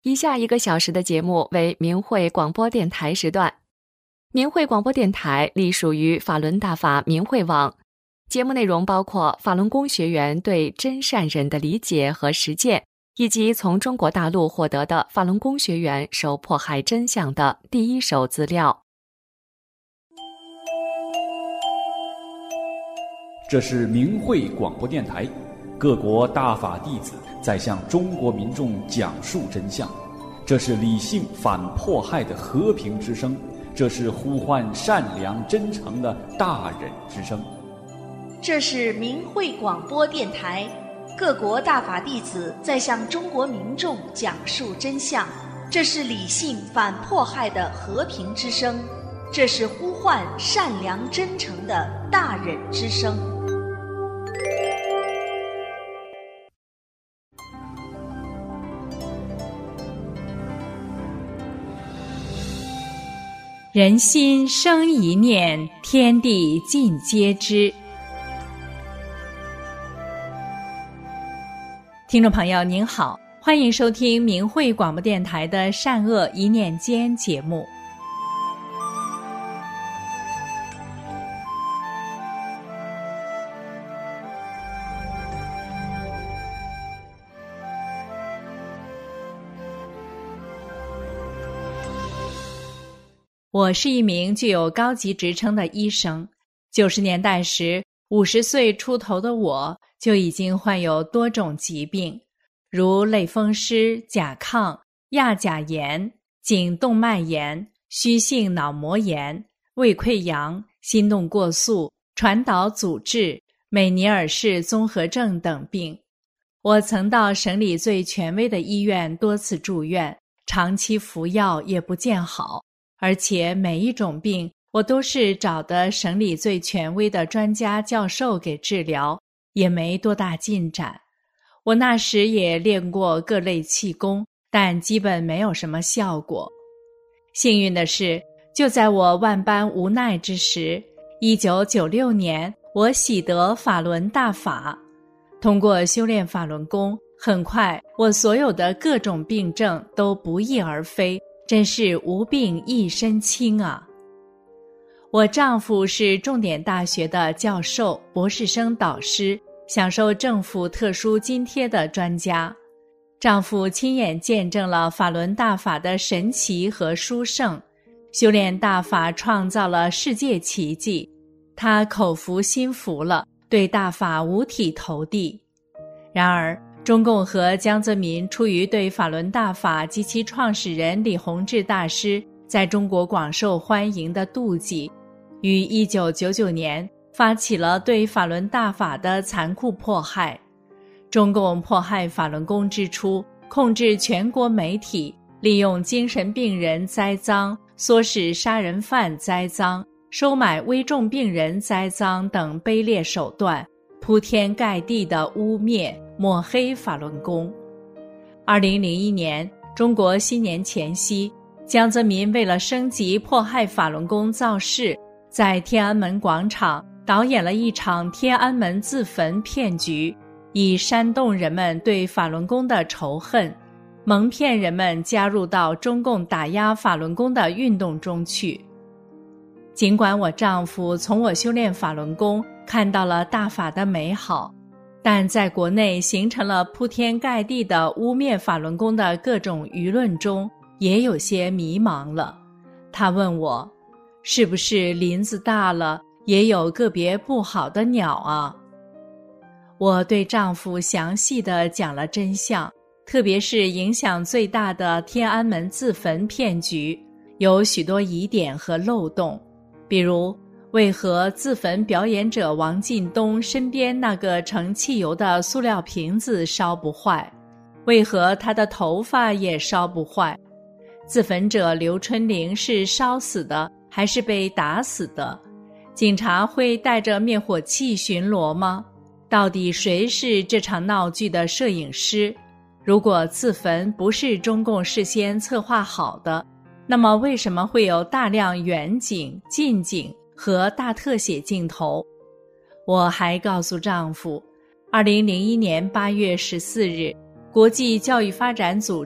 以下1个小时的节目为明慧广播电台时段。明慧广播电台隶属于法轮大法明慧网，节目内容包括法轮功学员对真善忍的理解和实践，以及从中国大陆获得的法轮功学员受迫害真相的第一手资料。 这是明慧广播电台，各国大法弟子在向中国民众讲述真相。这是理性反迫害的和平之声，这是呼唤善良真诚的大忍之声。 这是明慧广播电台，各国大法弟子在向中国民众讲述真相。这是理性反迫害的和平之声，这是呼唤善良真诚的大忍之声。 人心生一念，天地尽皆知。听众朋友您好，欢迎收听明慧广播电台的善恶一念间节目。我是一名具有高级职称的医生。90年代时，50岁出头的我就已经患有多种疾病，如类风湿、甲亢、亚甲炎、颈动脉炎、虚性脑膜炎、胃溃疡、心动过速、传导阻滞、美尼尔氏综合症等病。我曾到省里最权威的医院多次住院，长期服药也不见好。而且每一种病我都是找的省里最权威的专家教授给治疗，也没多大进展。我那时也练过各类气功，但基本没有什么效果。幸运的是，就在我万般无奈之时，1996年我喜得法轮大法。通过修炼法轮功，很快我所有的各种病症都不翼而飞，真是无病一身轻啊！我丈夫是重点大学的教授、博士生导师，享受政府特殊津贴的专家。丈夫亲眼见证了法轮大法的神奇和殊胜，修炼大法创造了世界奇迹。他口服心服了，对大法五体投地。然而中共和江泽民出于对法轮大法及其创始人李洪志大师在中国广受欢迎的妒忌，于1999年发起了对法轮大法的残酷迫害。中共迫害法轮功之初，控制全国媒体，利用精神病人栽赃、唆使杀人犯栽赃、收买危重病人栽赃等卑劣手段，铺天盖地地污蔑抹黑法轮功。2001年，中国新年前夕，江泽民为了升级迫害法轮功造势，在天安门广场导演了一场天安门自焚骗局，以煽动人们对法轮功的仇恨，蒙骗人们加入到中共打压法轮功的运动中去。尽管我丈夫从我修炼法轮功看到了大法的美好，但在国内形成了铺天盖地的污蔑法轮功的各种舆论中，也有些迷茫了。他问我，是不是林子大了，也有个别不好的鸟啊？我对丈夫详细地讲了真相，特别是影响最大的天安门自焚骗局，有许多疑点和漏洞，比如为何自焚表演者王进东身边那个盛汽油的塑料瓶子烧不坏？为何他的头发也烧不坏？自焚者刘春玲是烧死的还是被打死的？警察会带着灭火器巡逻吗？到底谁是这场闹剧的摄影师？如果自焚不是中共事先策划好的，那么为什么会有大量远景、近景和大特写镜头？我还告诉丈夫，2001年8月14日，国际教育发展组织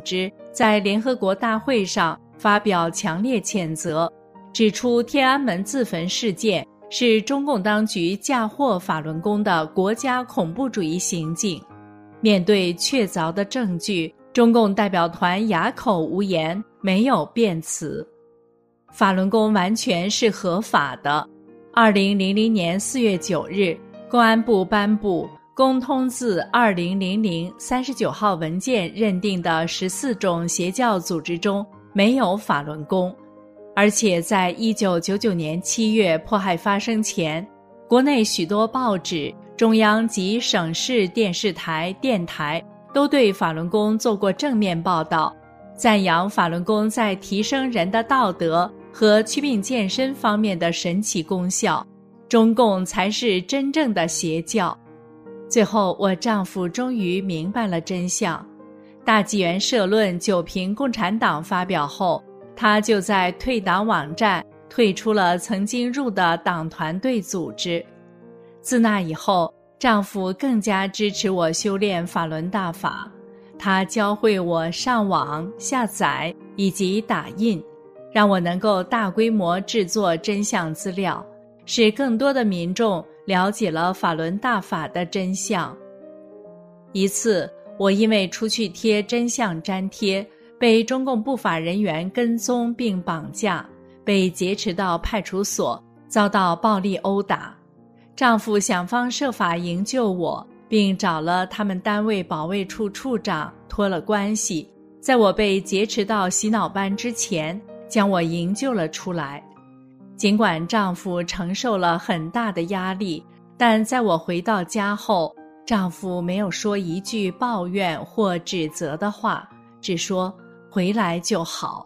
在联合国大会上发表强烈谴责，指出天安门自焚事件是中共当局嫁祸法轮功的国家恐怖主义行径。面对确凿的证据，中共代表团哑口无言，没有辩词。法轮功完全是合法的。2000年4月9日，公安部颁布《公通字2000 39号文件》，认定的14种邪教组织中没有法轮功。而且在1999年7月迫害发生前，国内许多报纸、中央及省市电视台、电台都对法轮功做过正面报道，赞扬法轮功在提升人的道德和祛病健身方面的神奇功效，中共才是真正的邪教。最后，我丈夫终于明白了真相。大纪元社论9评共产党发表后，他就在退党网站退出了曾经入的党团队组织。自那以后，丈夫更加支持我修炼法轮大法，他教会我上网、下载以及打印，让我能够大规模制作真相资料，使更多的民众了解了法轮大法的真相。一次，我因为出去贴真相粘贴，被中共不法人员跟踪并绑架，被劫持到派出所，遭到暴力殴打。丈夫想方设法营救我，并找了他们单位保卫处处长托了关系，在我被劫持到洗脑班之前，将我营救了出来。尽管丈夫承受了很大的压力，但在我回到家后，丈夫没有说一句抱怨或指责的话，只说回来就好。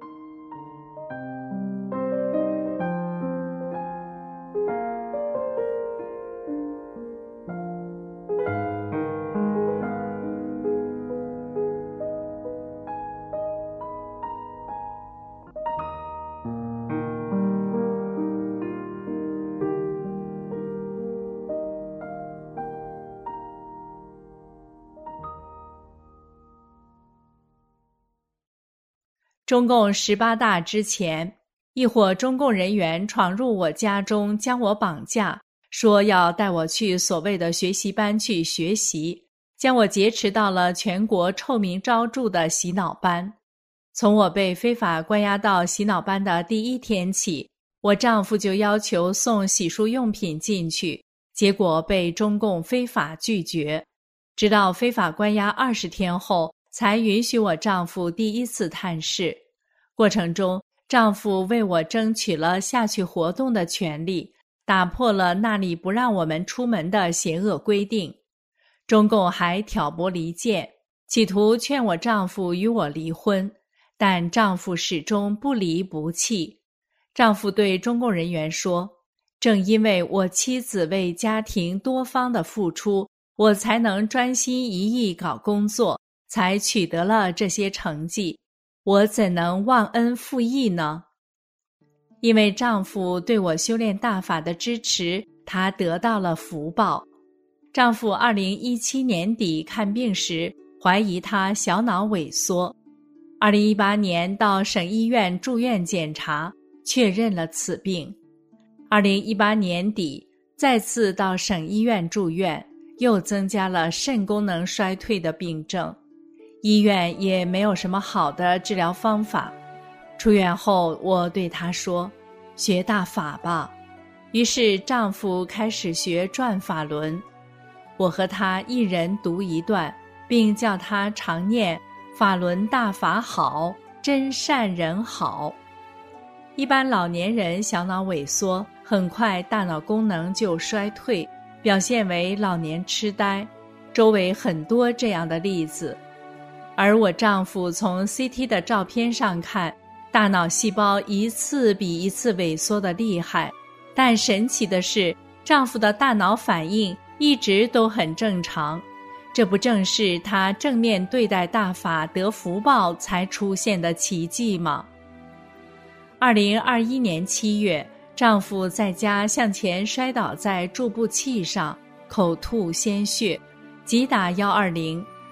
中共18大之前，一伙中共人员闯入我家中，将我绑架，说要带我去所谓的学习班去学习，将我劫持到了全国臭名昭著的洗脑班。从我被非法关押到洗脑班的第一天起，我丈夫就要求送洗漱用品进去，结果被中共非法拒绝。直到非法关押20天后，才允许我丈夫第一次探视。过程中，丈夫为我争取了下去活动的权利，打破了那里不让我们出门的邪恶规定。中共还挑拨离间，企图劝我丈夫与我离婚，但丈夫始终不离不弃。丈夫对中共人员说，正因为我妻子为家庭多方的付出，我才能专心一意搞工作，才取得了这些成绩，我怎能忘恩负义呢？因为丈夫对我修炼大法的支持，她得到了福报。丈夫2017年底看病时，怀疑她小脑萎缩。2018年到省医院住院检查，确认了此病。2018年底再次到省医院住院，又增加了肾功能衰退的病症。医院也没有什么好的治疗方法。出院后，我对她说，学大法吧。于是丈夫开始学转法轮。我和他一人读一段，并叫他常念法轮大法好，真善人好。一般老年人小脑萎缩，很快大脑功能就衰退，表现为老年痴呆，周围很多这样的例子。而我丈夫从 CT 的照片上看，大脑细胞一次比一次萎缩的厉害，但神奇的是，丈夫的大脑反应一直都很正常，这不正是他正面对待大法得福报才出现的奇迹吗？2021年7月，丈夫在家向前摔倒在助步器上，口吐鲜血，急打120，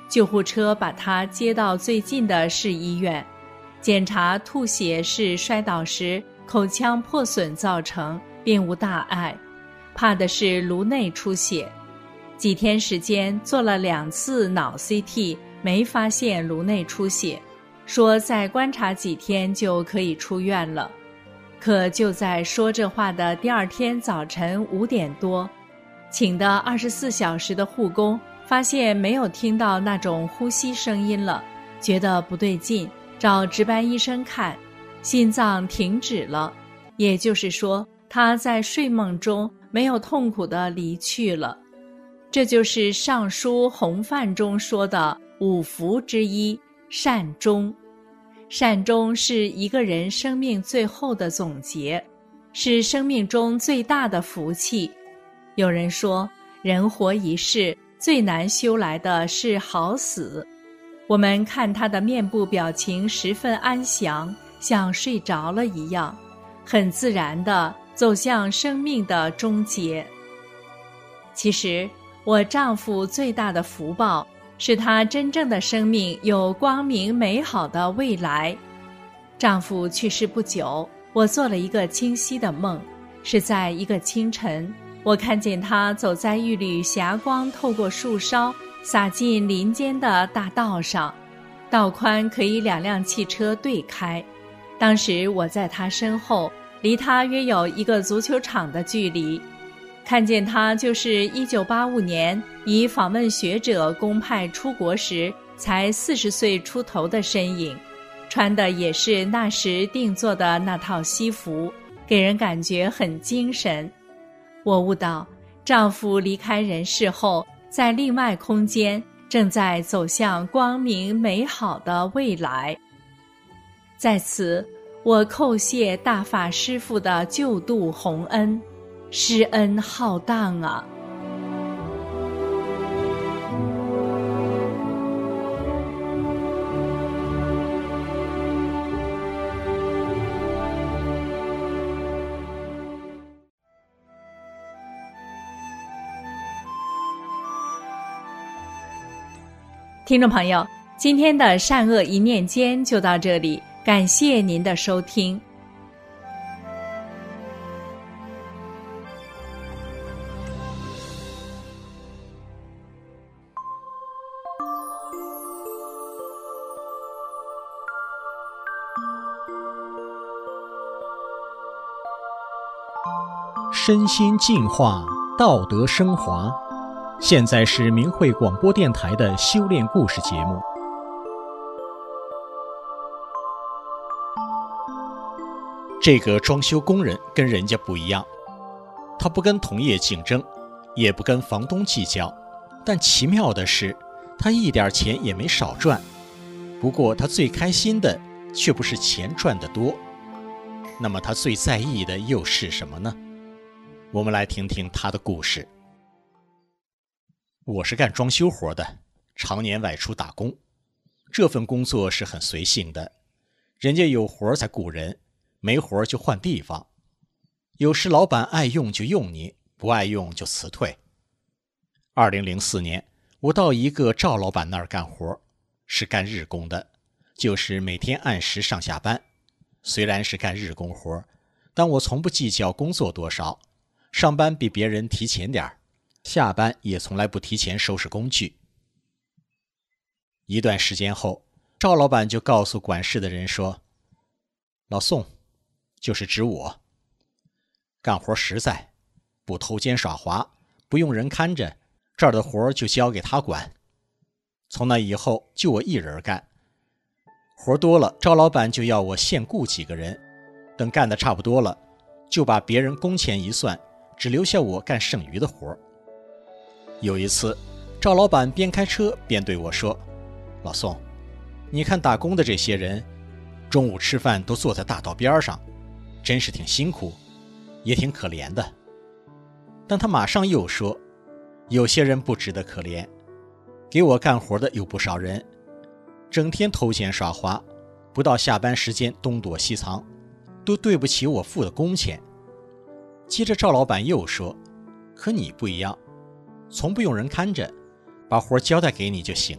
救护车把他接到最近的市医院，检查吐血是摔倒时口腔破损造成，并无大碍，怕的是颅内出血。几天时间做了2次脑 CT， 没发现颅内出血，说再观察几天就可以出院了。可就在说这话的第2天早晨5点多，请的24小时的护工发现没有听到那种呼吸声音了，觉得不对劲，找值班医生看，心脏停止了，也就是说他在睡梦中没有痛苦地离去了。这就是上书洪范中说的5福之一，善终。善终是一个人生命最后的总结，是生命中最大的福气。有人说，人活一世，最难修来的是好死。我们看他的面部表情十分安详，像睡着了一样，很自然地走向生命的终结。其实，我丈夫最大的福报是他真正的生命有光明美好的未来。丈夫去世不久，我做了一个清晰的梦，是在一个清晨，我看见他走在一缕霞光透过树梢洒进林间的大道上，道宽可以2辆汽车对开。当时我在他身后，离他约有一个足球场的距离，看见他就是1985年以访问学者公派出国时才40岁出头的身影，穿的也是那时定做的那套西服，给人感觉很精神。我悟到，丈夫离开人世后，在另外空间正在走向光明美好的未来。在此，我叩谢大法师父的救度洪恩，施恩浩荡啊！听众朋友，今天的善恶一念间就到这里，感谢您的收听。 身心净化，道德升华。现在是明慧广播电台的修炼故事节目。这个装修工人跟人家不一样，他不跟同业竞争，也不跟房东计较，但奇妙的是，他一点钱也没少赚。不过他最开心的却不是钱赚得多，那么他最在意的又是什么呢？我们来听听他的故事。我是干装修活的，常年外出打工。这份工作是很随性的，人家有活才雇人，没活就换地方。有时老板爱用就用你，不爱用就辞退。2004年，我到一个赵老板那儿干活，是干日工的，就是每天按时上下班。虽然是干日工活，但我从不计较工作多少，上班比别人提前点儿，下班也从来不提前收拾工具。一段时间后，赵老板就告诉管事的人说，老宋，就是指我，干活实在，不偷奸耍滑，不用人看着，这儿的活就交给他管。从那以后就我一人干，活多了，赵老板就要我现雇几个人，等干得差不多了，就把别人工钱一算，只留下我干剩余的活。有一次，赵老板边开车边对我说，老宋，你看打工的这些人，中午吃饭都坐在大道边上，真是挺辛苦，也挺可怜的。但他马上又说，有些人不值得可怜，给我干活的有不少人，整天偷奸耍滑，不到下班时间东躲西藏，都对不起我付的工钱。接着赵老板又说，可你不一样，从不用人看着，把活交代给你就行了，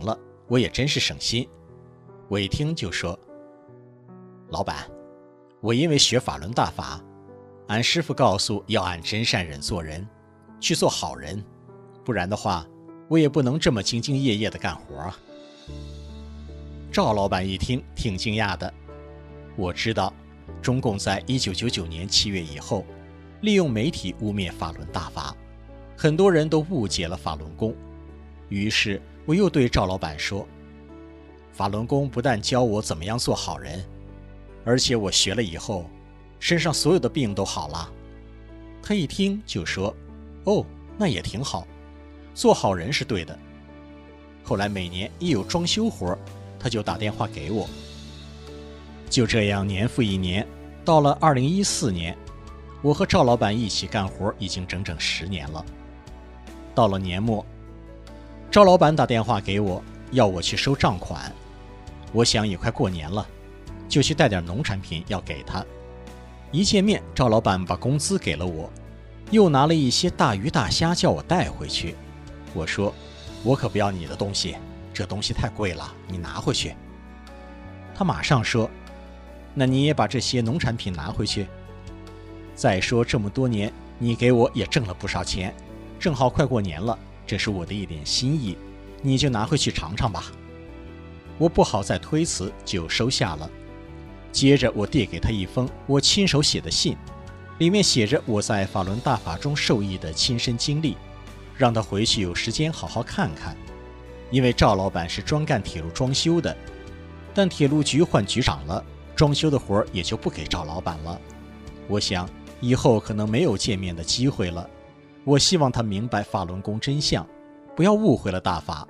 我也真是省心。我一听就说，老板，我因为学法轮大法，俺师父告诉要按真善忍做人，去做好人，不然的话我也不能这么兢兢业业地干活啊。赵老板一听挺惊讶的。我知道中共在1999年7月以后利用媒体污蔑法轮大法，很多人都误解了法轮功。于是我又对赵老板说，法轮功不但教我怎么样做好人，而且我学了以后身上所有的病都好了。他一听就说，哦，那也挺好，做好人是对的。后来每年一有装修活，他就打电话给我。就这样年复一年，到了2014年，我和赵老板一起干活已经整整10年了。到了年末，赵老板打电话给我，要我去收账款。我想也快过年了，就去带点农产品要给他。一见面，赵老板把工资给了我，又拿了一些大鱼大虾叫我带回去。我说，我可不要你的东西，这东西太贵了，你拿回去。他马上说，那你也把这些农产品拿回去。再说这么多年你给我也挣了不少钱，正好快过年了，这是我的一点心意，你就拿回去尝尝吧。我不好再推辞，就收下了。接着我递给他一封我亲手写的信，里面写着我在法轮大法中受益的亲身经历，让他回去有时间好好看看。因为赵老板是专干铁路装修的，但铁路局换局长了，装修的活也就不给赵老板了。我想以后可能没有见面的机会了，我希望他明白法轮功真相，不要误会了大法。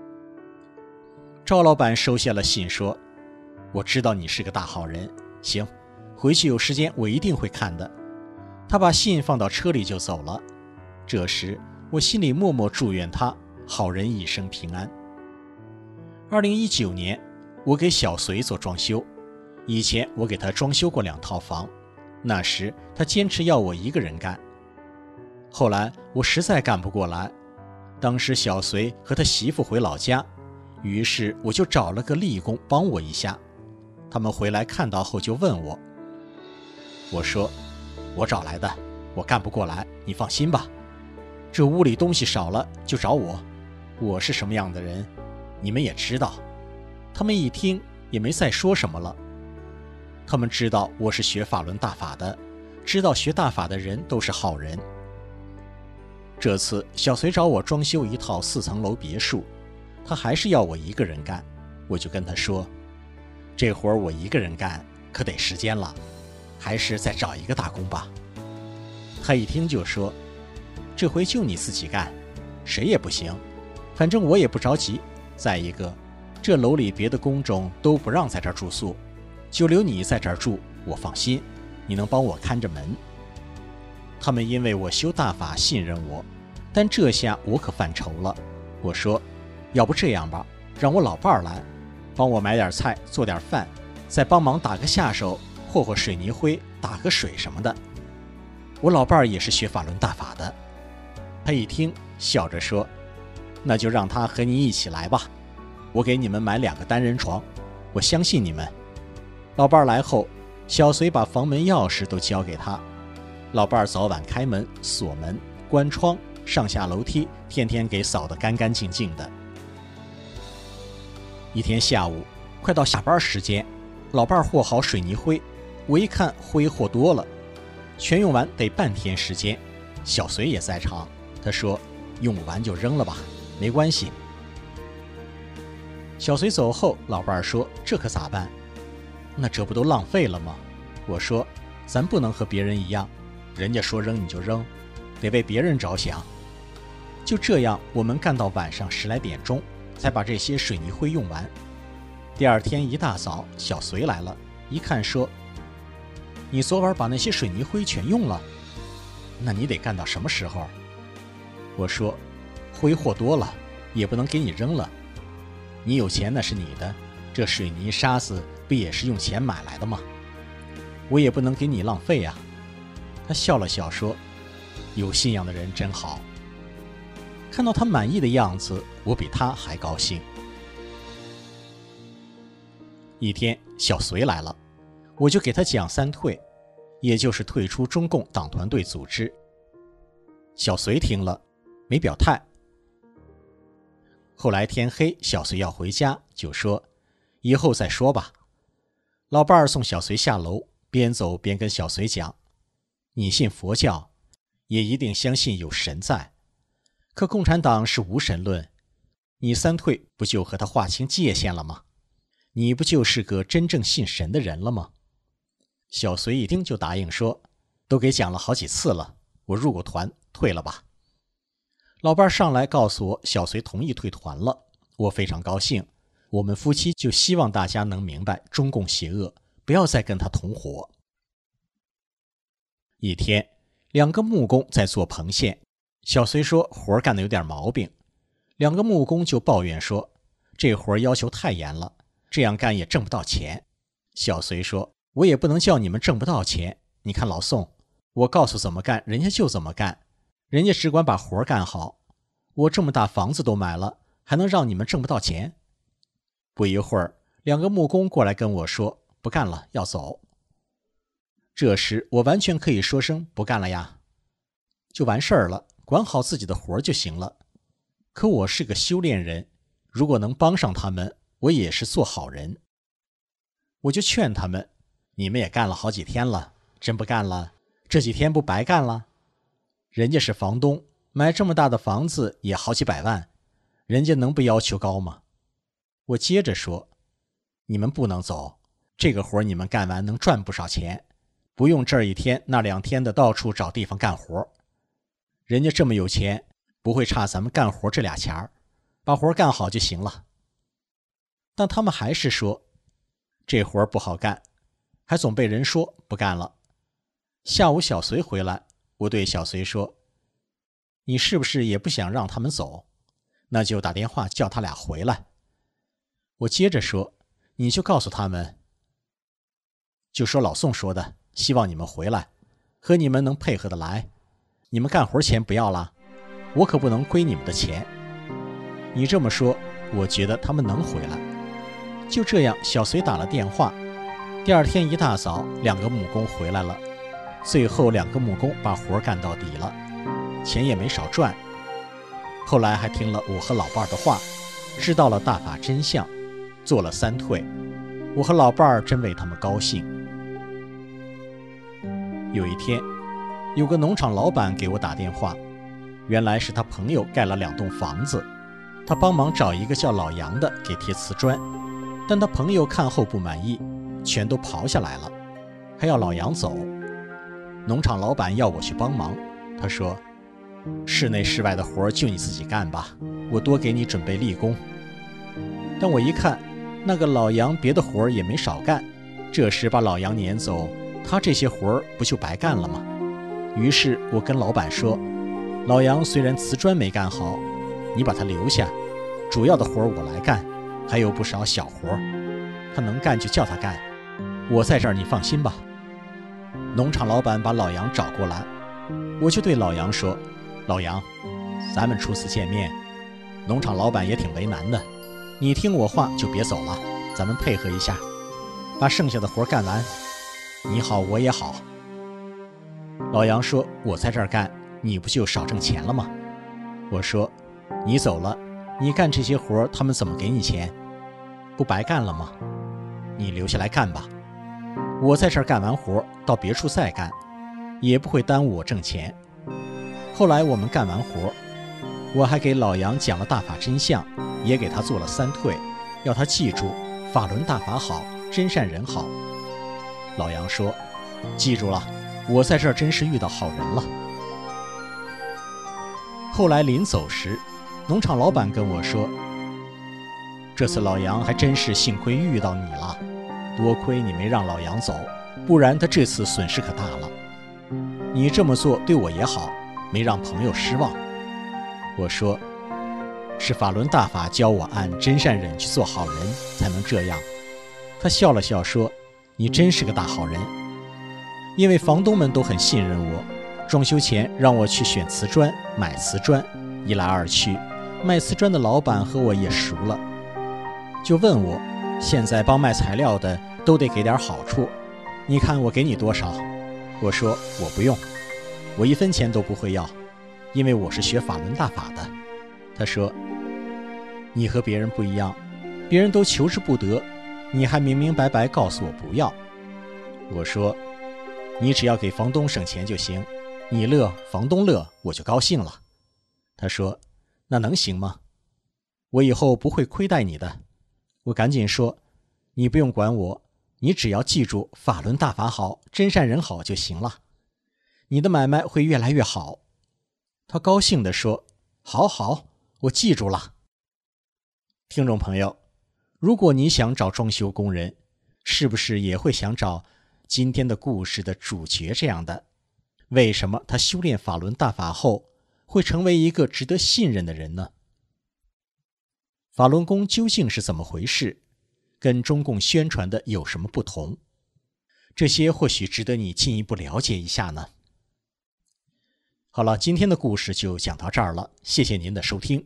赵老板收下了信说，我知道你是个大好人，行，回去有时间我一定会看的。他把信放到车里就走了。这时我心里默默祝愿他好人一生平安。2019年我给小隋做装修，以前我给他装修过2套房，那时他坚持要我一个人干。后来我实在干不过来，当时小隋和他媳妇回老家，于是我就找了个力工帮我一下。他们回来看到后就问我，我说，我找来的，我干不过来，你放心吧。这屋里东西少了就找我，我是什么样的人你们也知道。他们一听也没再说什么了。他们知道我是学法轮大法的，知道学大法的人都是好人。这次小隋找我装修一套4层楼别墅，他还是要我一个人干。我就跟他说，这活我一个人干可得时间了，还是再找一个大工吧。他一听就说，这回就你自己干，谁也不行，反正我也不着急。再一个，这楼里别的工种都不让在这儿住宿，就留你在这儿住，我放心，你能帮我看着门。他们因为我修大法信任我，但这下我可犯愁了。我说，要不这样吧，让我老伴儿来帮我买点菜做点饭，再帮忙打个下手，和和水泥灰，打个水什么的。我老伴儿也是学法轮大法的。他一听笑着说，那就让他和你一起来吧，我给你们买2个单人床，我相信你们。老伴儿来后，小隋把房门钥匙都交给他，老伴儿早晚开门锁门关窗，上下楼梯天天给扫得干干净净的。一天下午快到下班时间，老伴儿和好水泥灰，我一看灰和多了，全用完得半天时间。小隋也在场，他说，用不完就扔了吧，没关系。小隋走后，老伴儿说，这可咋办？那这不都浪费了吗？我说，咱不能和别人一样，人家说扔你就扔，得为别人着想。就这样我们干到晚上10来点钟才把这些水泥灰用完。第二天一大早，小隋来了，一看说，你昨晚把那些水泥灰全用了，那你得干到什么时候？我说，灰和多了也不能给你扔了，你有钱那是你的，这水泥沙子不也是用钱买来的吗？我也不能给你浪费啊。他笑了笑说，有信仰的人真好。看到他满意的样子，我比他还高兴。 一天小隋来了，我就给他讲三退，也就是退出中共党团队组织。小隋听了没表态。后来天黑，小隋要回家，就说以后再说吧。老伴儿送小隋下楼，边走边跟小隋讲，你信佛教，也一定相信有神在，可共产党是无神论，你三退不就和他划清界限了吗？你不就是个真正信神的人了吗？小隋一听就答应说，都给讲了好几次了，我入过团，退了吧。老伴上来告诉我小隋同意退团了，我非常高兴。我们夫妻就希望大家能明白中共邪恶，不要再跟他同伙。一天2个木工在做棚线，小隋说活干得有点毛病，2个木工就抱怨说这活要求太严了，这样干也挣不到钱。小隋说我也不能叫你们挣不到钱，你看老宋，我告诉怎么干人家就怎么干，人家只管把活干好，我这么大房子都买了，还能让你们挣不到钱？不一会儿2个木工过来跟我说不干了，要走。这时我完全可以说声不干了呀，就完事儿了，管好自己的活就行了。可我是个修炼人，如果能帮上他们，我也是做好人。我就劝他们，你们也干了好几天了，真不干了，这几天不白干了？人家是房东，买这么大的房子也好几百万，人家能不要求高吗？我接着说，你们不能走，这个活你们干完能赚不少钱，不用这1天那2天的到处找地方干活。人家这么有钱，不会差咱们干活这俩钱儿，把活干好就行了。但他们还是说，这活不好干，还总被人说不干了。下午小隋回来，我对小隋说，你是不是也不想让他们走？那就打电话叫他俩回来。我接着说，你就告诉他们，就说老宋说的，希望你们回来，和你们能配合得来。你们干活钱不要了，我可不能亏你们的钱。你这么说，我觉得他们能回来。就这样，小隋打了电话，第2天一大早2个木工回来了，最后2个木工把活干到底了，钱也没少赚。后来还听了我和老伴的话，知道了大法真相，做了3退，我和老伴儿真为他们高兴。有一天，有个农场老板给我打电话，原来是他朋友盖了2栋房子，他帮忙找一个叫老杨的给贴瓷砖，但他朋友看后不满意，全都刨下来了，还要老杨走。农场老板要我去帮忙，他说，室内室外的活就你自己干吧，我多给你准备立功。但我一看，那个老杨别的活也没少干，这时把老杨撵走，他这些活不就白干了吗？于是我跟老板说，老杨虽然瓷砖没干好，你把他留下，主要的活我来干，还有不少小活，他能干就叫他干，我在这儿你放心吧。农场老板把老杨找过来，我就对老杨说，老杨，咱们初次见面，农场老板也挺为难的，你听我话就别走了，咱们配合一下，把剩下的活干完，你好我也好。老杨说，我在这儿干，你不就少挣钱了吗？我说，你走了，你干这些活他们怎么给你钱？不白干了吗？你留下来干吧，我在这儿干完活到别处再干，也不会耽误我挣钱。后来我们干完活，我还给老杨讲了大法真相，也给他做了3退，要他记住法轮大法好，真善人好。老杨说，记住了，我在这儿真是遇到好人了。后来临走时，农场老板跟我说，这次老杨还真是幸亏遇到你了，多亏你没让老杨走，不然他这次损失可大了。你这么做对我也好，没让朋友失望。我说，是法轮大法教我按真善忍去做好人才能这样。他笑了笑说，你真是个大好人。因为房东们都很信任我，装修前让我去选瓷砖买瓷砖，一来二去，卖瓷砖的老板和我也熟了，就问我现在帮卖材料的都得给点好处，你看我给你多少？我说我不用，我1分钱都不会要，因为我是学法轮大法的。他说，你和别人不一样，别人都求之不得，你还明明白白告诉我不要。我说，你只要给房东省钱就行，你乐，房东乐，我就高兴了。他说，那能行吗？我以后不会亏待你的。我赶紧说，你不用管我，你只要记住法轮大法好，真善人好就行了，你的买卖会越来越好。他高兴地说，好好，我记住了。听众朋友，如果你想找装修工人，是不是也会想找今天的故事的主角这样的？为什么他修炼法轮大法后会成为一个值得信任的人呢？法轮功究竟是怎么回事？跟中共宣传的有什么不同？这些或许值得你进一步了解一下呢。好了，今天的故事就讲到这儿了，谢谢您的收听。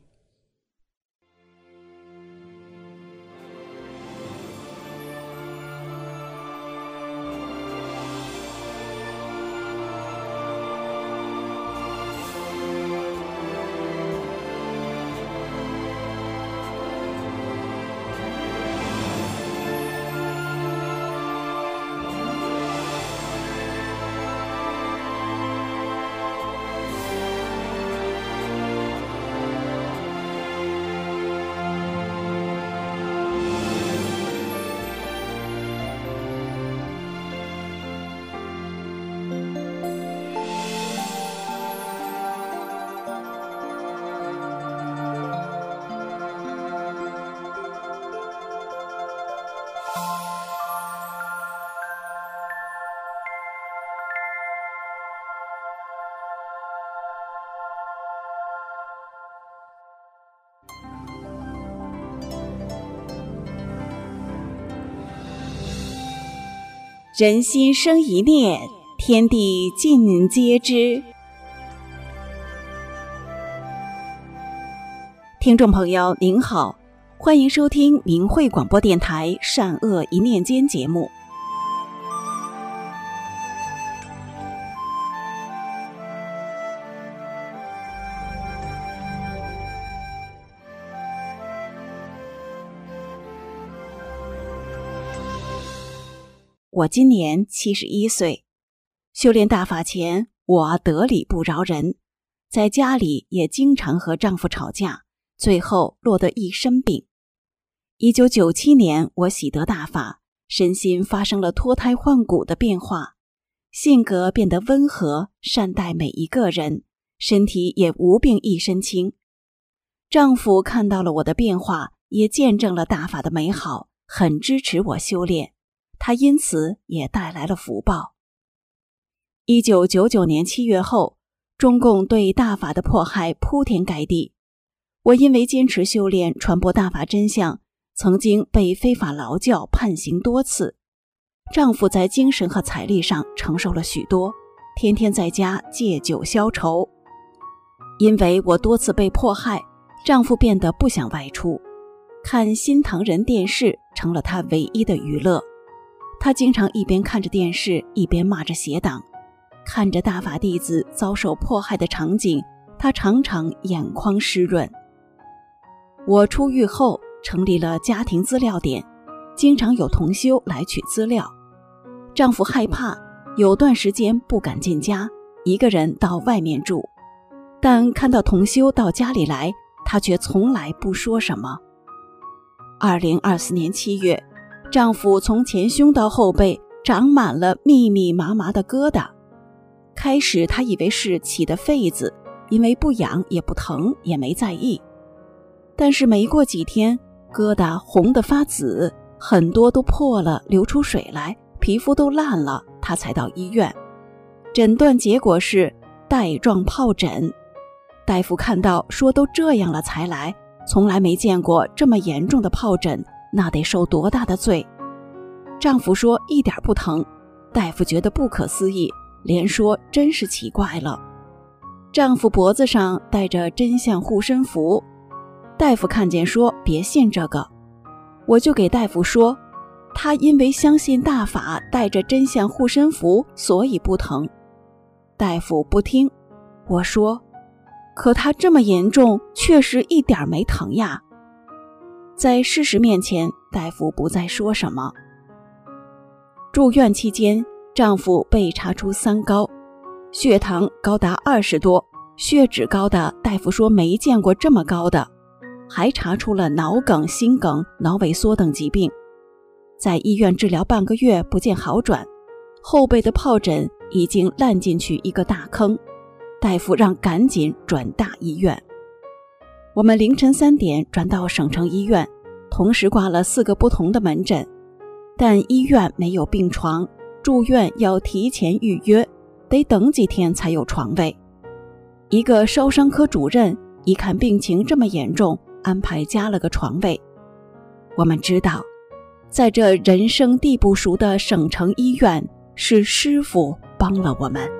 人心生一念，天地尽皆知。听众朋友您好，欢迎收听明慧广播电台善恶一念间节目。我今年71岁，修炼大法前，我得理不饶人，在家里也经常和丈夫吵架，最后落得一身病。1997年，我喜得大法，身心发生了脱胎换骨的变化，性格变得温和，善待每一个人，身体也无病一身轻。丈夫看到了我的变化，也见证了大法的美好，很支持我修炼。他因此也带来了福报。1999年7月后，中共对大法的迫害铺天盖地。我因为坚持修炼，传播大法真相，曾经被非法劳教判刑多次。丈夫在精神和财力上承受了许多，天天在家借酒消愁。因为我多次被迫害，丈夫变得不想外出，看新唐人电视成了他唯一的娱乐。他经常一边看着电视，一边骂着邪党，看着大法弟子遭受迫害的场景，他常常眼眶湿润。我出狱后成立了家庭资料点，经常有同修来取资料。丈夫害怕，有段时间不敢进家，一个人到外面住，但看到同修到家里来，他却从来不说什么。2024年7月，丈夫从前胸到后背长满了密密麻麻的疙瘩，开始他以为是起的痱子，因为不痒也不疼，也没在意。但是没过几天，疙瘩红得发紫，很多都破了，流出水来，皮肤都烂了，他才到医院。诊断结果是带状疱疹。大夫看到说都这样了才来，从来没见过这么严重的疱疹，那得受多大的罪。丈夫说一点不疼，大夫觉得不可思议，连说真是奇怪了。丈夫脖子上戴着真相护身符，大夫看见说别信这个。 我就给大夫说，他因为相信大法，带着真相护身符，所以不疼。大夫不听，我说，可他这么严重，确实一点没疼呀。在事实面前，大夫不再说什么。住院期间，丈夫被查出3高，血糖高达20多，血脂高的大夫说没见过这么高的，还查出了脑梗、心梗、脑萎缩等疾病。在医院治疗半个月不见好转，后背的疱疹已经烂进去一个大坑，大夫让赶紧转大医院。我们凌晨3点转到省城医院，同时挂了4个不同的门诊，但医院没有病床，住院要提前预约，得等几天才有床位。一个烧伤科主任一看病情这么严重，安排加了个床位。我们知道，在这人生地不熟的省城医院，是师父帮了我们。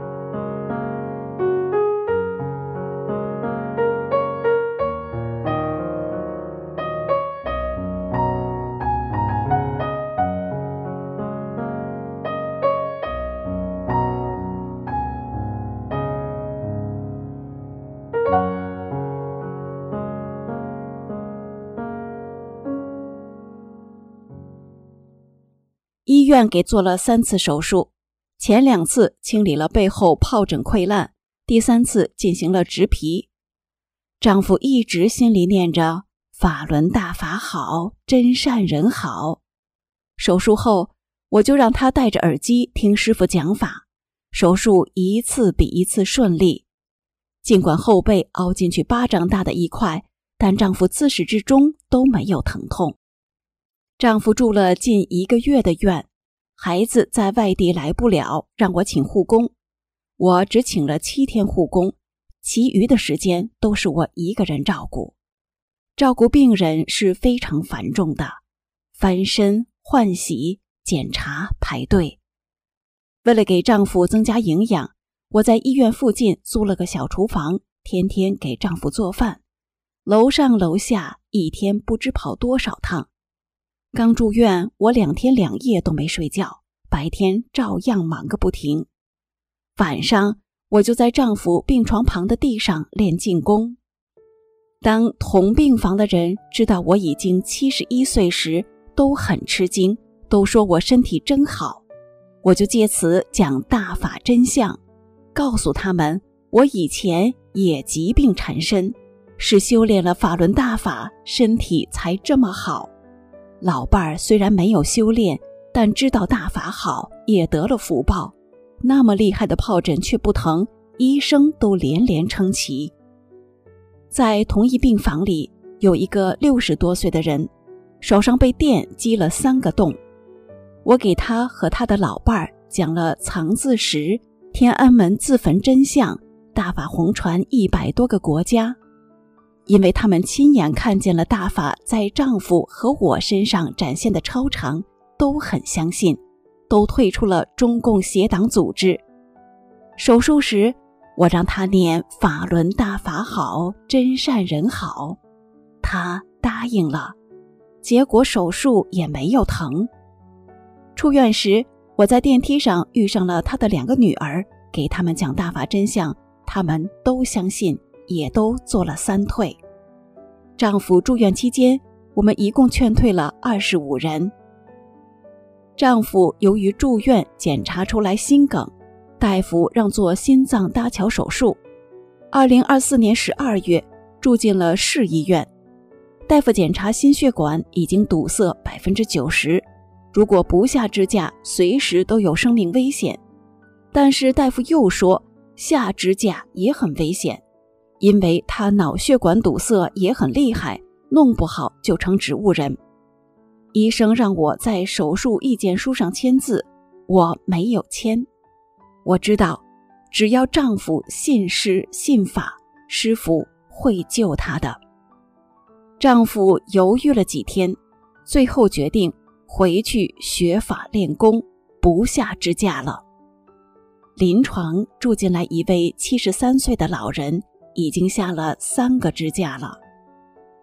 医院给做了3次手术，前2次清理了背后疱疹溃烂，第3次进行了植皮。丈夫一直心里念着法轮大法好，真善人好。手术后，我就让他戴着耳机听师父讲法，手术一次比一次顺利。尽管后背凹进去巴掌大的一块，但丈夫自始至终都没有疼痛。丈夫住了近1个月的院，孩子在外地来不了，让我请护工。我只请了7天护工，其余的时间都是我一个人照顾。照顾病人是非常繁重的，翻身、换洗、检查、排队。为了给丈夫增加营养，我在医院附近租了个小厨房，天天给丈夫做饭。楼上楼下一天不知跑多少趟。刚住院，我2天2夜都没睡觉，白天照样忙个不停。晚上我就在丈夫病床旁的地上练静功。当同病房的人知道我已经71岁时，都很吃惊，都说我身体真好。我就借此讲大法真相，告诉他们我以前也疾病缠身，是修炼了法轮大法，身体才这么好。老伴儿虽然没有修炼，但知道大法好，也得了福报。那么厉害的疱疹却不疼，医生都连连称奇。在同一病房里，有一个60多岁的人，手上被电击了3个洞。我给他和他的老伴儿讲了藏字石、天安门自焚真相、大法红传100多个国家。因为他们亲眼看见了大法在丈夫和我身上展现的超常，都很相信，都退出了中共邪党组织。手术时，我让他念法轮大法好，真善人好，他答应了，结果手术也没有疼。出院时，我在电梯上遇上了他的2个女儿，给他们讲大法真相，他们都相信，也都做了3退。丈夫住院期间，我们一共劝退了25人。丈夫由于住院检查出来心梗，大夫让做心脏搭桥手术。2024年12月住进了市医院，大夫检查心血管已经堵塞 90%， 如果不下支架，随时都有生命危险。但是大夫又说下支架也很危险，因为他脑血管堵塞也很厉害，弄不好就成植物人。医生让我在手术意见书上签字，我没有签。我知道，只要丈夫信师信法，师父会救他的。丈夫犹豫了几天，最后决定回去学法练功，不下支架了。临床住进来一位73岁的老人，已经下了3个支架了。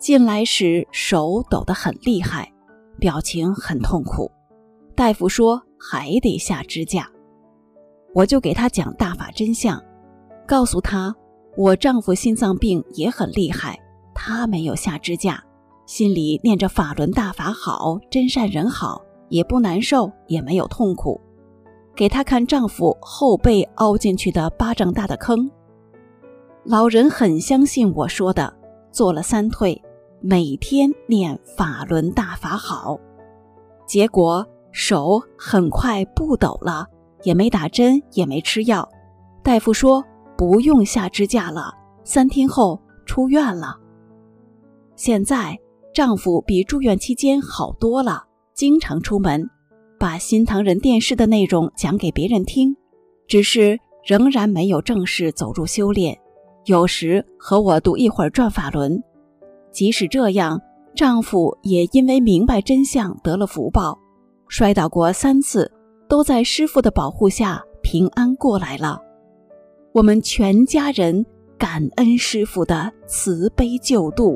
进来时手抖得很厉害，表情很痛苦。大夫说还得下支架。我就给他讲大法真相，告诉他我丈夫心脏病也很厉害，他没有下支架，心里念着法轮大法好，真善人好，也不难受，也没有痛苦。给他看丈夫后背凹进去的巴掌大的坑。老人很相信我说的，做了3退，每天念法轮大法好。结果手很快不抖了，也没打针，也没吃药。大夫说不用下支架了，3天后出院了。现在丈夫比住院期间好多了，经常出门，把新唐人电视的内容讲给别人听，只是仍然没有正式走入修炼，有时和我读一会儿转法轮。即使这样，丈夫也因为明白真相得了福报，摔倒过3次，都在师父的保护下平安过来了。我们全家人感恩师父的慈悲救度。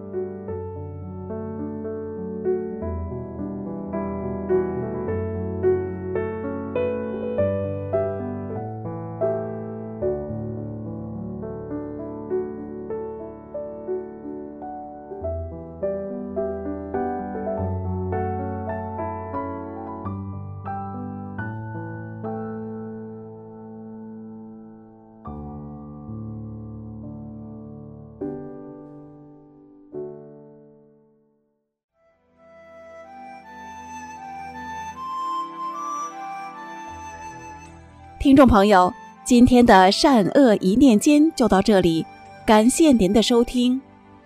听众朋友，今天的善恶一念间就到这里，感谢您的收听。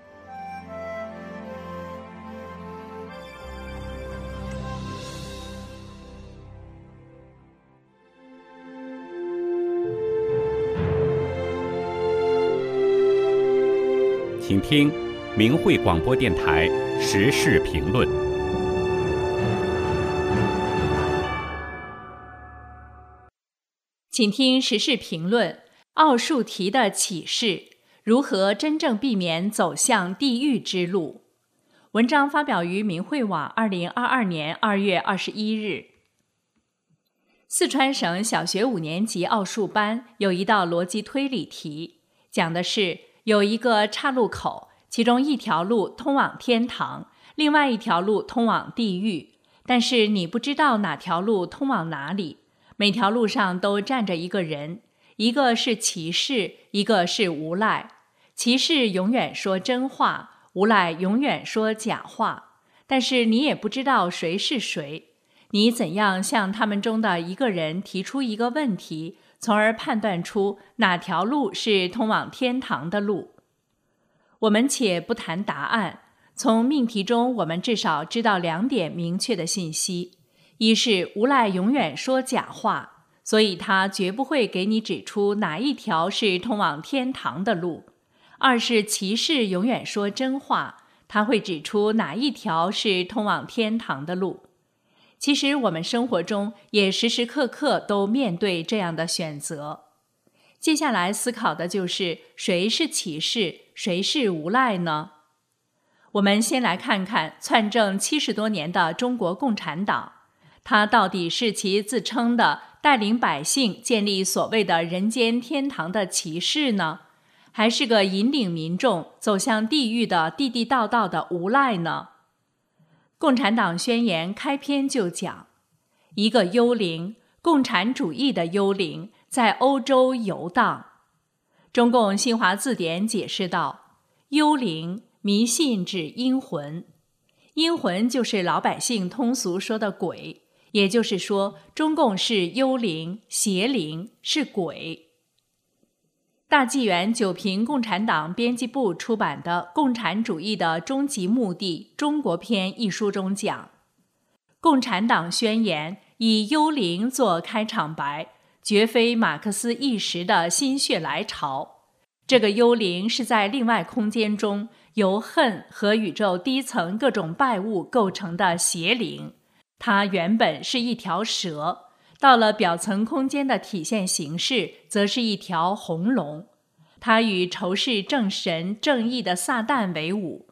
请听明慧广播电台时事评论。 请听时事评论：奥数题的启示，如何真正避免走向地狱之路？文章发表于明慧网2022年2月21日。四川省小学5年级奥数班有一道逻辑推理题，讲的是有一个岔路口，其中一条路通往天堂，另外一条路通往地狱，但是你不知道哪条路通往哪里。每条路上都站着一个人，一个是骑士，一个是无赖。骑士永远说真话，无赖永远说假话，但是你也不知道谁是谁。你怎样向他们中的一个人提出一个问题，从而判断出哪条路是通往天堂的路？我们且不谈答案，从命题中我们至少知道2点明确的信息。一是无赖永远说假话，所以他绝不会给你指出哪一条是通往天堂的路。二是骑士永远说真话，他会指出哪一条是通往天堂的路。其实我们生活中也时时刻刻都面对这样的选择。接下来思考的就是谁是骑士，谁是无赖呢？我们先来看看篡政70多年的中国共产党，他到底是其自称的带领百姓建立所谓的人间天堂的骑士呢，还是个引领民众走向地狱的地地道道的无赖呢？共产党宣言开篇就讲，一个幽灵，共产主义的幽灵，在欧洲游荡。中共新华字典解释道，幽灵，迷信指阴魂，阴魂就是老百姓通俗说的鬼，也就是说，中共是幽灵、邪灵，是鬼。大纪元九评共产党编辑部出版的《共产主义的终极目的：中国篇》一书中讲，共产党宣言以幽灵做开场白，绝非马克思一时的心血来潮。这个幽灵是在另外空间中由恨和宇宙低层各种败物构成的邪灵，它原本是一条蛇，到了表层空间的体现形式则是一条红龙。它与仇视正神正义的撒旦为伍。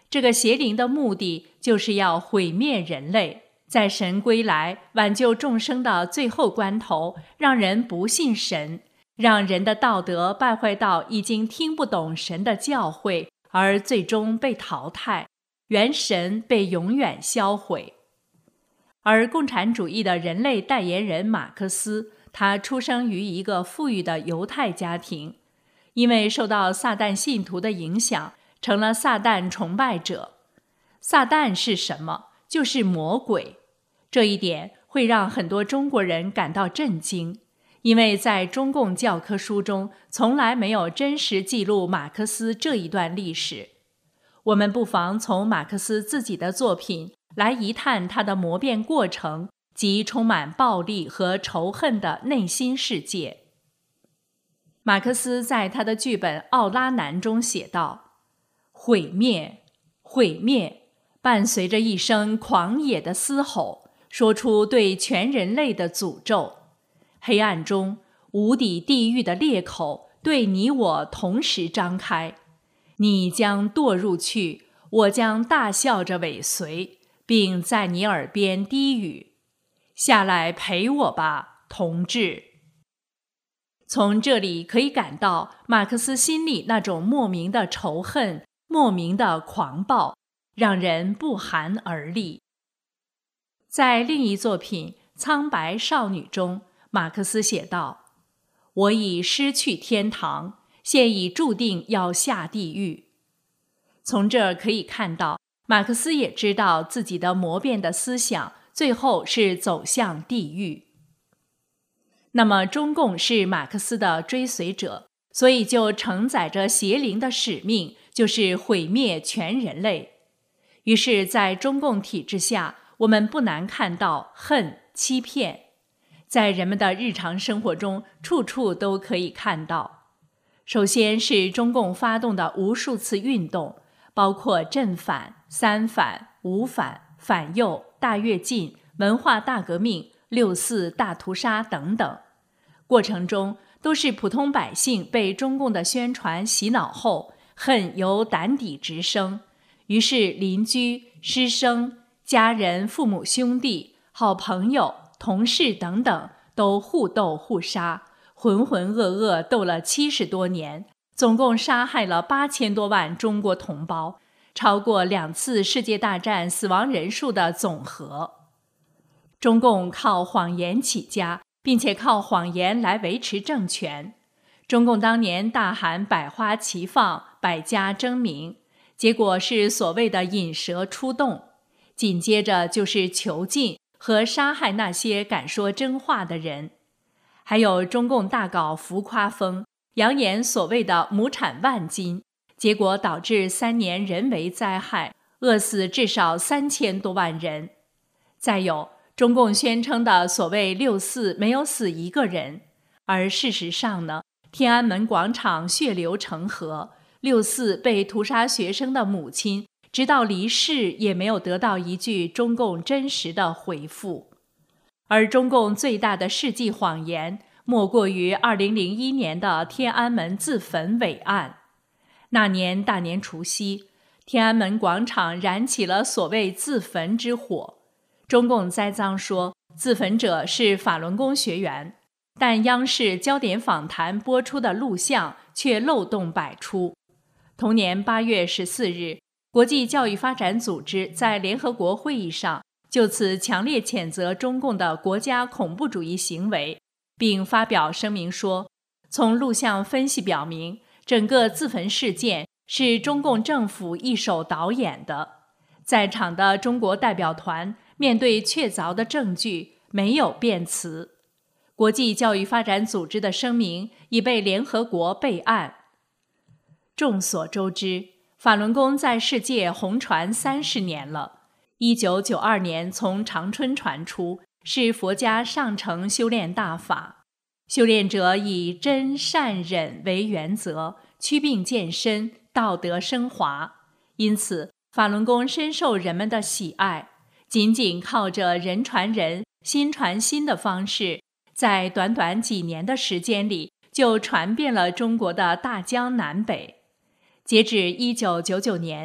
这个邪灵的目的就是要毁灭人类，在神归来挽救众生的最后关头，让人不信神，让人的道德败坏到已经听不懂神的教诲，而最终被淘汰，元神被永远销毁。而共产主义的人类代言人马克思，他出生于一个富裕的犹太家庭，因为受到撒旦信徒的影响，成了撒旦崇拜者。撒旦是什么？就是魔鬼。这一点会让很多中国人感到震惊，因为在中共教科书中从来没有真实记录马克思这一段历史。我们不妨从马克思自己的作品来一探他的魔变过程及充满暴力和仇恨的内心世界。马克思在他的剧本《奥拉南》中写道：毁灭，毁灭，伴随着一声狂野的嘶吼，说出对全人类的诅咒。黑暗中，无底地狱的裂口对你我同时张开，你将堕入去，我将大笑着尾随，并在你耳边低语：下来陪我吧，同志。从这里可以感到马克思心里那种莫名的仇恨，莫名的狂暴，让人不寒而栗。在另一作品《苍白少女》中，马克思写道：我已失去天堂，现已注定要下地狱。从这儿可以看到，马克思也知道自己的魔变的思想最后是走向地狱。那么中共是马克思的追随者，所以就承载着邪灵的使命，就是毁灭全人类。于是在中共体制下，我们不难看到恨、欺骗，在人们的日常生活中处处都可以看到。首先是中共发动的无数次运动，包括镇反、三反、五反、反右、大跃进、文化大革命、六四大屠杀等等，过程中都是普通百姓被中共的宣传洗脑后，恨由胆底直生，于是邻居、师生、家人、父母兄弟、好朋友、同事等等都互斗互杀，浑浑噩噩斗了70多年，总共杀害了8000多万中国同胞，超过2次世界大战死亡人数的总和。中共靠谎言起家，并且靠谎言来维持政权。中共当年大喊百花齐放，百家争鸣，结果是所谓的引蛇出洞，紧接着就是囚禁和杀害那些敢说真话的人。还有中共大搞浮夸风，扬言所谓的亩产万斤，结果导致3年人为灾害，饿死至少3000多万人。再有中共宣称的所谓6四没有死一个人，而事实上呢，天安门广场血流成河，6四被屠杀学生的母亲直到离世也没有得到一句中共真实的回复。而中共最大的世纪谎言莫过于2001年的天安门自焚伪案。那年大年除夕，天安门广场燃起了所谓自焚之火，中共栽赃说自焚者是法轮功学员，但央视焦点访谈播出的录像却漏洞百出。同年8月14日，国际教育发展组织在联合国会议上就此强烈谴责中共的国家恐怖主义行为，并发表声明说，从录像分析表明，整个自焚事件是中共政府一手导演的。在场的中国代表团面对确凿的证据，没有辩词。国际教育发展组织的声明已被联合国备案。众所周知，法轮功在世界红传30年了。1992年从长春传出，是佛家上乘修炼大法。修炼者以真善忍为原则，祛病健身，道德升华。因此，法轮功深受人们的喜爱。仅仅靠着人传人、心传心的方式，在短短几年的时间里，就传遍了中国的大江南北。截止1999年，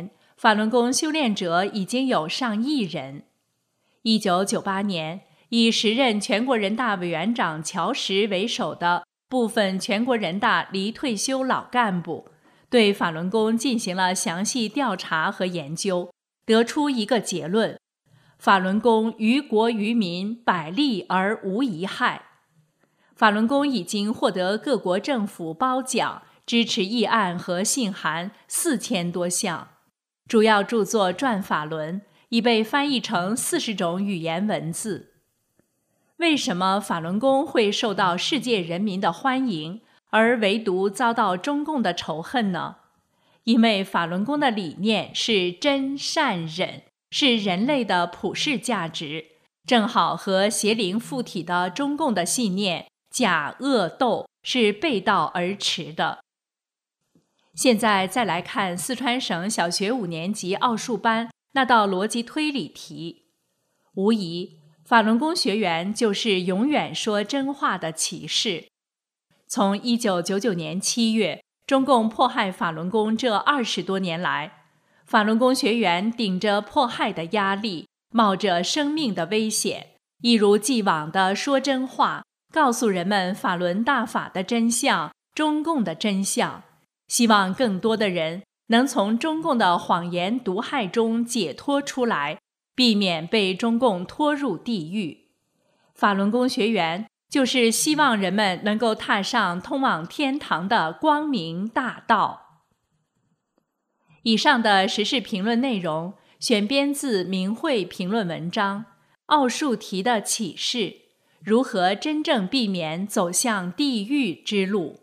法轮功修炼者已经有上亿人。1998年，以时任全国人大委员长乔石为首的部分全国人大离退休老干部，对法轮功进行了详细调查和研究，得出一个结论：法轮功于国于民百利而无一害。法轮功已经获得各国政府褒奖、支持议案和信函4000多项，主要著作《转法轮》已被翻译成40种语言文字。为什么法轮功会受到世界人民的欢迎，而唯独遭到中共的仇恨呢？因为法轮功的理念是真善忍，是人类的普世价值，正好和邪灵附体的中共的信念假恶斗是背道而驰的。现在再来看四川省小学5年级奥数班那道逻辑推理题，无疑法轮功学员就是永远说真话的骑士。从1999年7月中共迫害法轮功这20多年来，法轮功学员顶着迫害的压力，冒着生命的危险，一如既往地说真话，告诉人们法轮大法的真相，中共的真相，希望更多的人能从中共的谎言毒害中解脱出来，避免被中共拖入地狱。法轮功学员就是希望人们能够踏上通往天堂的光明大道。以上的时事评论内容选编自明慧评论文章《奥数题的启示：如何真正避免走向地狱之路》。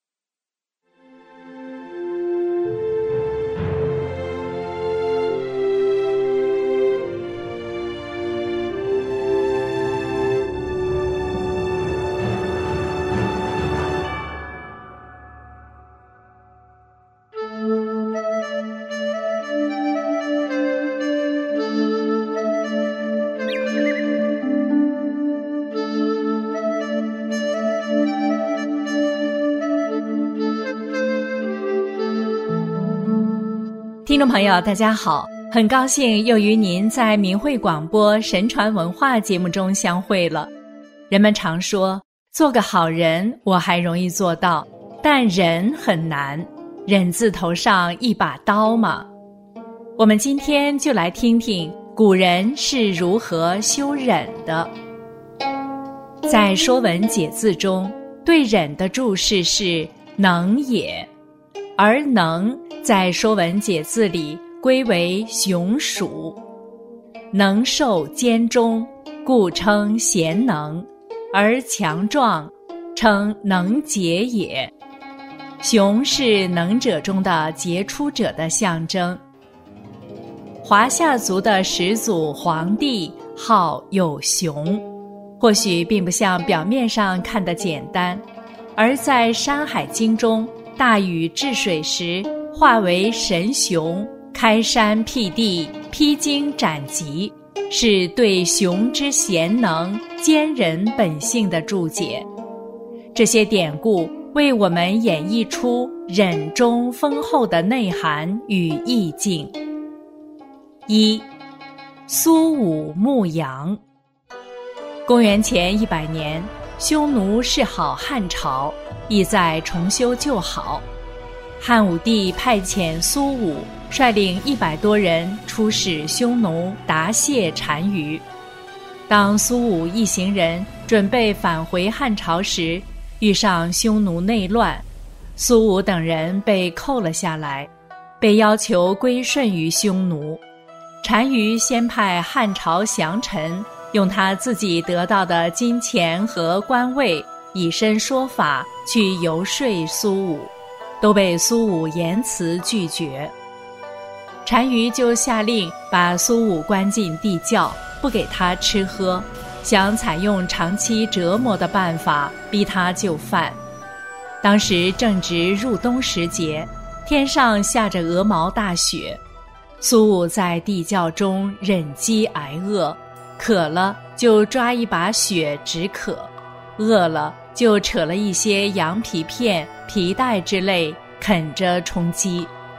听众朋友大家好，很高兴又与您在明慧广播神传文化节目中相会了。人们常说做个好人我还容易做到，但忍很难，忍字头上一把刀嘛。我们今天就来听听古人是如何修忍的。在《说文解字》中，对忍的注释是能也，而能在《说文解字》里归为雄属，能受兼中，故称贤能，而强壮称能杰也。雄是能者中的杰出者的象征。华夏族的始祖黄帝号有熊，或许并不像表面上看得简单，而在《山海经》中，大禹治水时化为神熊，开山辟地，披荆斩棘，是对熊之贤能、坚忍本性的注解。这些典故为我们演绎出忍中丰厚的内涵与意境。一、苏武牧羊。公元前100年，匈奴示好汉朝，意在重修旧好。汉武帝派遣苏武率领100多人出使匈奴答谢单于。当苏武一行人准备返回汉朝时，遇上匈奴内乱，苏武等人被扣了下来，被要求归顺于匈奴。单于先派汉朝降臣用他自己得到的金钱和官位以身说法去游说苏武，都被苏武严词拒绝。单于就下令把苏武关进地窖，不给他吃喝，想采用长期折磨的办法逼他就范。当时正值入冬时节，天上下着鹅毛大雪，苏武在地窖中忍饥挨饿，渴了就抓一把雪止渴，饿了就扯了一些羊皮片、皮带之类啃着充饥。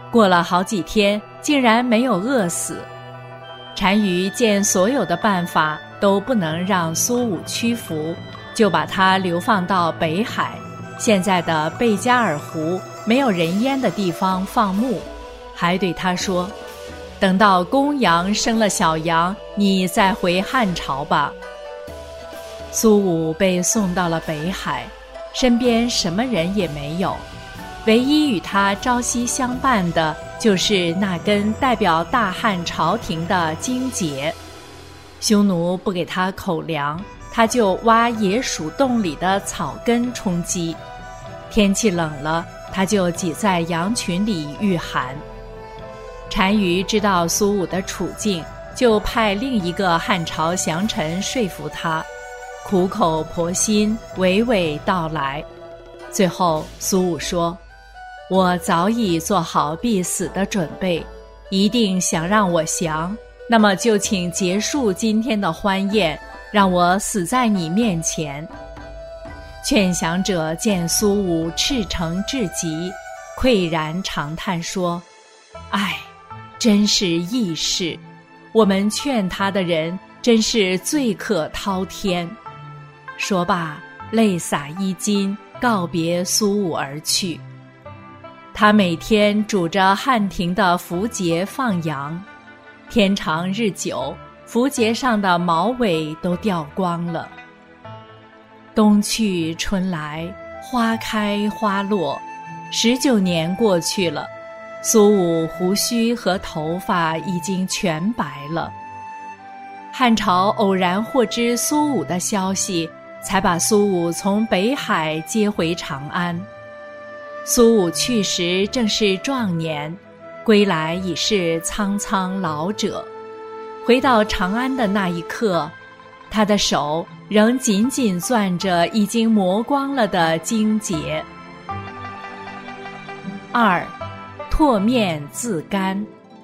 过了好几天，竟然没有饿死。单于见所有的办法都不能让苏武屈服，就把他流放到北海，现在的贝加尔湖没有人烟的地方放牧，还对他说：等到公羊生了小羊，你再回汉朝吧。苏武被送到了北海，身边什么人也没有，唯一与他朝夕相伴的就是那根代表大汉朝廷的荆节。匈奴不给他口粮，他就挖野鼠洞里的草根充饥。天气冷了，他就挤在羊群里御寒。单于知道苏武的处境，就派另一个汉朝降臣说服他，苦口婆心，娓娓道来。最后苏武说：我早已做好必死的准备，一定想让我降，那么就请结束今天的欢宴，让我死在你面前。劝降者见苏武赤诚至极，喟然长叹说：唉，真是义士，我们劝他的人真是罪可滔天。说罢，泪洒衣襟，告别苏武而去。他每天拄着汉庭的符节放羊，天长日久，符节上的毛尾都掉光了。冬去春来，花开花落，19年过去了，苏武胡须和头发已经全白了。汉朝偶然获知苏武的消息，才把苏武从北海接回长安。苏武去时正是壮年，归来已是苍苍老者。回到长安的那一刻，他的手仍紧紧攥着已经磨光了的荆节。2. 唾面自干。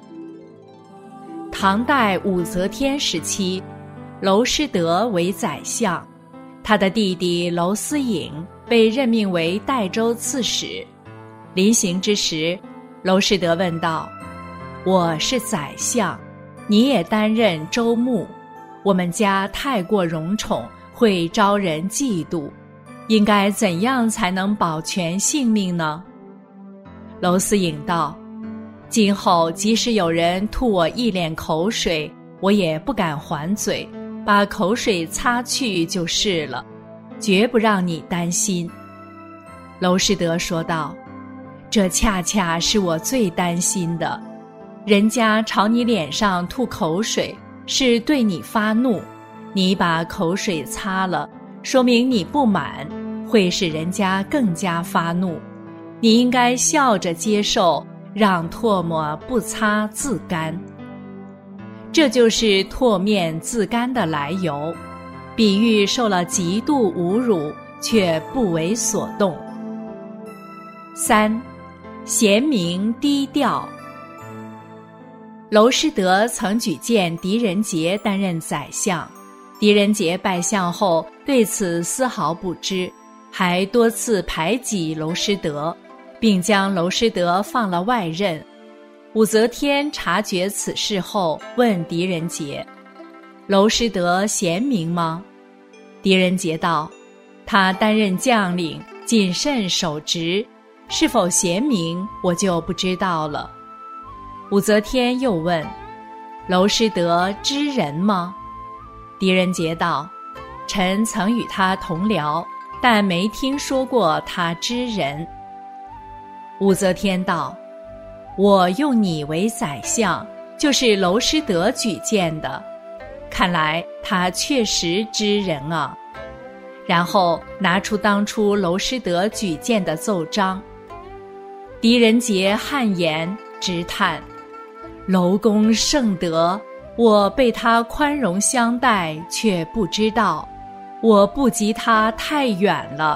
唐代武则天时期，娄师德为宰相，他的弟弟娄思颖被任命为代州刺史。临行之时，娄师德问道：我是宰相，你也担任州牧，我们家太过荣宠，会招人嫉妒，应该怎样才能保全性命呢？娄思颖道：今后即使有人吐我一脸口水，我也不敢还嘴，把口水擦去就是了，绝不让你担心。娄师德说道：这恰恰是我最担心的，人家朝你脸上吐口水，是对你发怒，你把口水擦了，说明你不满，会使人家更加发怒。你应该笑着接受，让唾沫不擦自干。这就是唾面自干的来由，比喻受了极度侮辱，却不为所动。3. 贤明低调。娄师德曾举荐狄仁杰担任宰相，狄仁杰拜相后对此丝毫不知，还多次排挤娄师德，并将娄师德放了外任。武则天察觉此事后，问狄仁杰：娄师德贤明吗？狄仁杰道：他担任将领，谨慎守职，是否贤明，我就不知道了。武则天又问：娄师德知人吗？狄仁杰道：臣曾与他同僚，但没听说过他知人。武则天道：我用你为宰相，就是娄师德举荐的，看来他确实知人啊。然后拿出当初娄师德举荐的奏章。狄仁杰汗颜直叹：娄公盛德，我被他宽容相待，却不知道，我不及他太远了。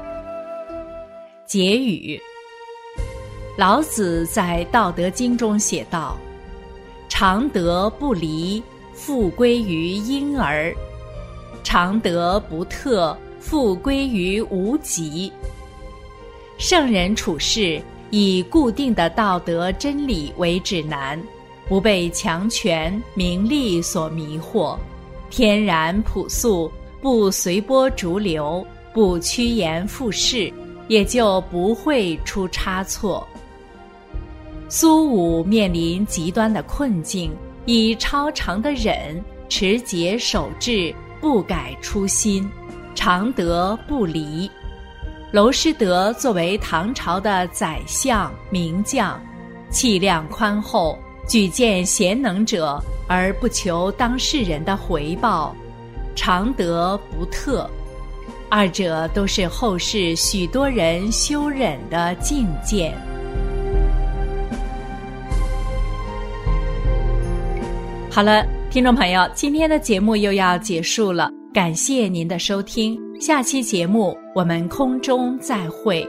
结语。老子在《道德经》中写道：常德不离，复归于婴儿；常德不特，复归于无极。圣人处世， 以固定的道德真理为指南，不被强权、名利所迷惑，天然朴素，不随波逐流，不趋炎附势，也就不会出差错。苏武面临极端的困境，以超长的忍、持节守志，不改初心，常德不离。娄师德作为唐朝的宰相名将，气量宽厚，举荐贤能者而不求当事人的回报，常德不特，二者都是后世许多人修忍的境界。好了，听众朋友，今天的节目又要结束了，感谢您的收听，下期节目我们空中再会。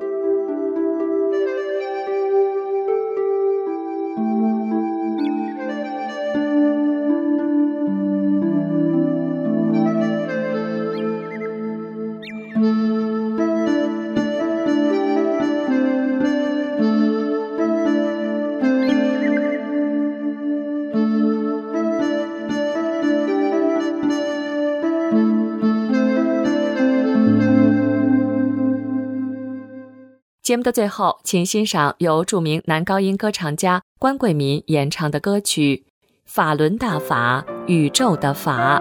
节目的最后，请欣赏由著名男高音歌唱家关贵民演唱的歌曲《法轮大法，宇宙的法》。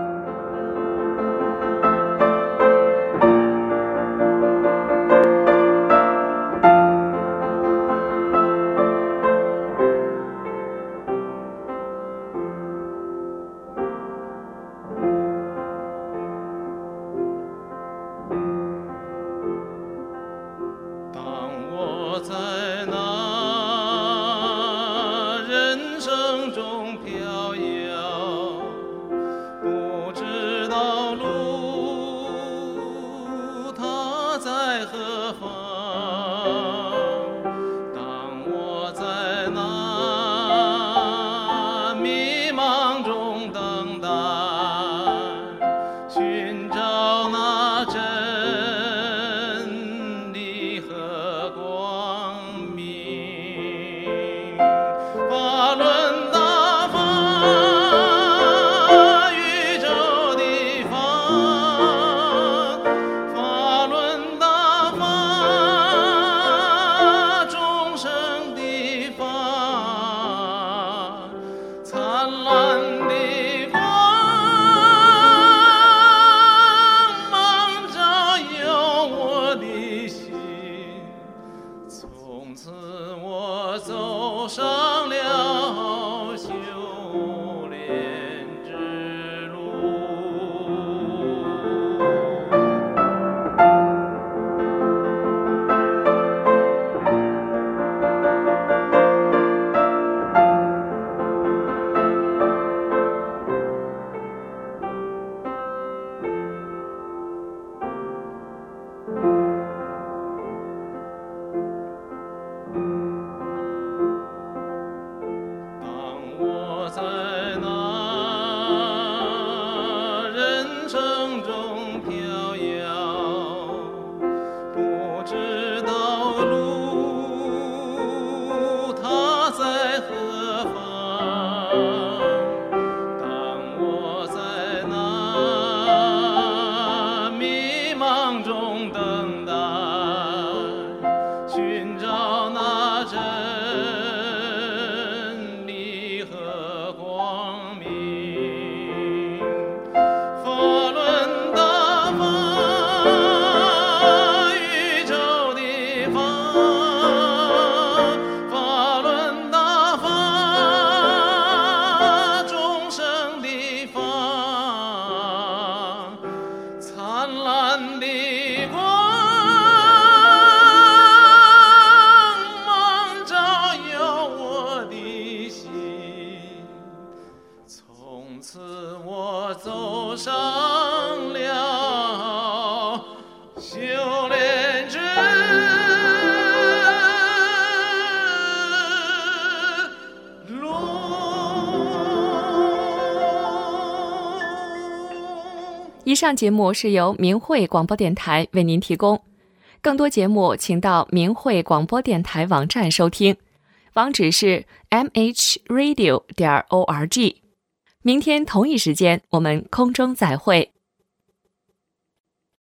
以上节目是由明慧广播电台为您提供。 更多节目请到明慧广播电台网站收听，网址是 mhradio.org。明天同一时间我们空中再会。